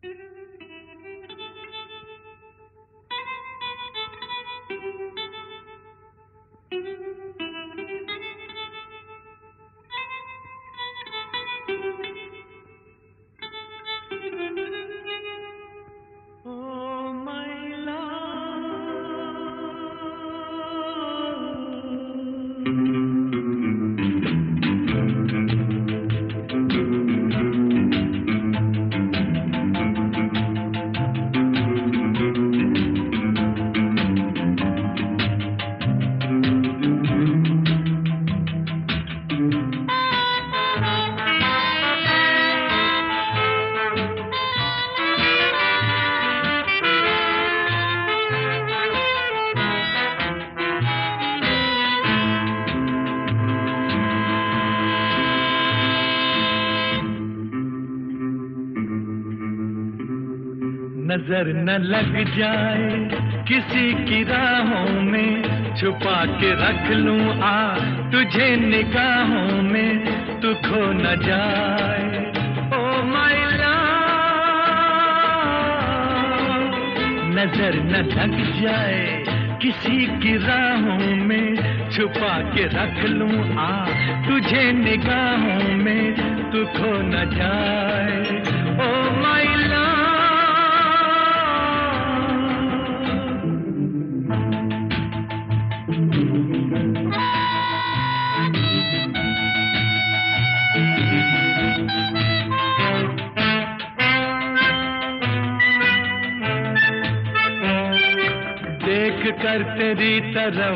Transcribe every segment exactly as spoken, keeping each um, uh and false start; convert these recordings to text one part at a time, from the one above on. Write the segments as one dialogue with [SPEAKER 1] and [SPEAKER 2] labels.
[SPEAKER 1] नजर न लग जाए किसी की राहों में, छुपा के रख लूं आ तुझे निगाहों में, तू खो न जाए ओ माय लव। नजर न लग जाए किसी की राहों में, छुपा के रख लूं आ तुझे निगाहों में, तू खो न जाए ओ माय लव। देख कर तेरी तरफ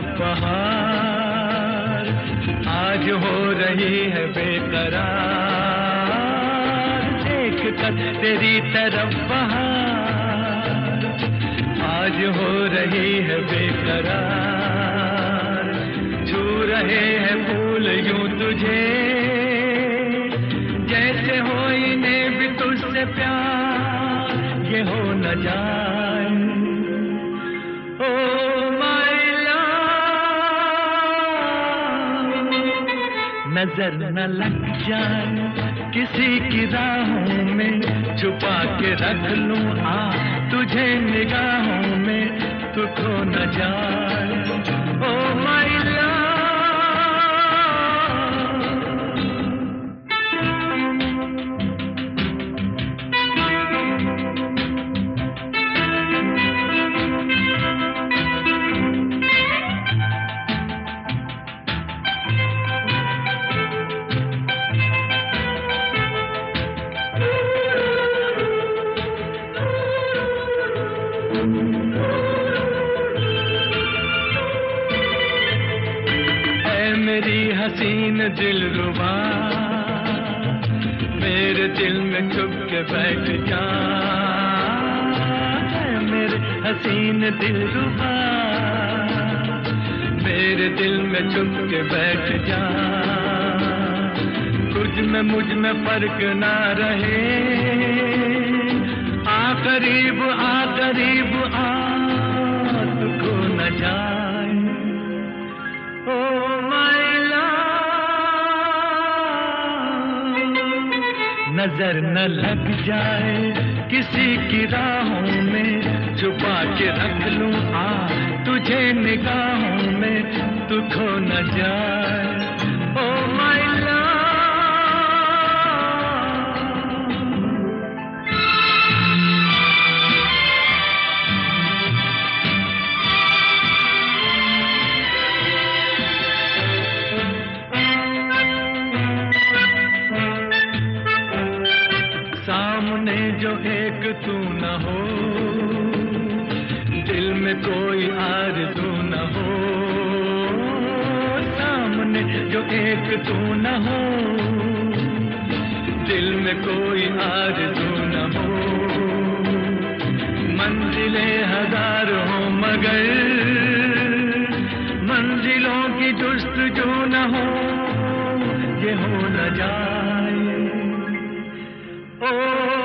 [SPEAKER 1] बहार आज हो रही है बेकरार, देख कर तेरी तरफ बहार आज हो रही है बेकरार। छू रहे हैं फूल यूं तुझे जैसे हो इन्हें भी तुझसे प्यार, ये हो न जाए ओ माय लव। नजर न लग जाए किसी की राहों में, छुपा के रख लूं आ तुझे निगाहों में, तू खो न जाए ओ माय लव। मेरी हसीन दिलरुबा मेरे दिल में चुप के बैठ जा, मेरे हसीन दिलरुबा मेरे दिल में चुप के बैठ जा। तुझ में मुझ में फर्क ना रहे, आ करीब आ करीब आ तू खो न जाए ओ माय लव। नजर न लग जाए किसी की राहों में, छुपा के रख लूं आ तुझे निगाहों में, तू खो न जाए ओ माय लव। सामने जो एक तू न हो, दिल में कोई आरज़ू न हो, सामने जो एक तू न हो, दिल में कोई आरज़ू न हो। मंजिलें हजार हो मगर मंजिलों की जुस्तजू न हो, ये हो न जाए ओ